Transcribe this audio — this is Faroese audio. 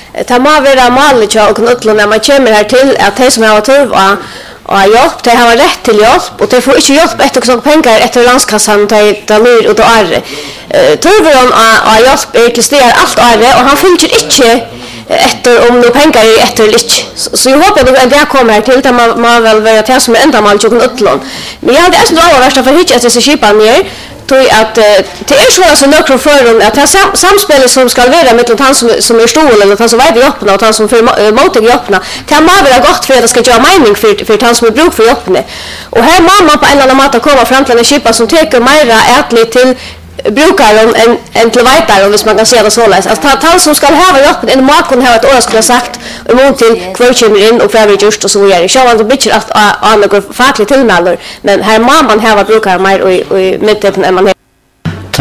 ta må vara målet och knutla när man kommer här till att det som har turva och hjälp, de har rätt till hjälp och de får inte hjälp efter sådana pengar efter landskassan till lyr och då är turvan och hjälp är till sted allt är och han fyller inte efter om några pengar är efter lite. Så jag hoppas att det kommer här till att man väl vara till som ända mal och knutla. Men jag hade ändå det värsta för hit att det så skipan ner. Tror att det är så att några för att det samspelet som ska vara mellan han som är stol eller han som är öppna och han som för mottag öppna kan man vara gott för att det ska göra mening för han som är bruk för öppna. Och här mamma på en eller annan sätt komma fram till en skipa som tar mera ätligt till brukaren än till vajtar om man kan säga det så läs. Alltså han som ska ha öppet en mat kan ha ett år skulle sagt emot till kvar in och för just och så vidare. Så man bitcher att några fackligt tillmäler men här mamman har brukar mer och i mitten än man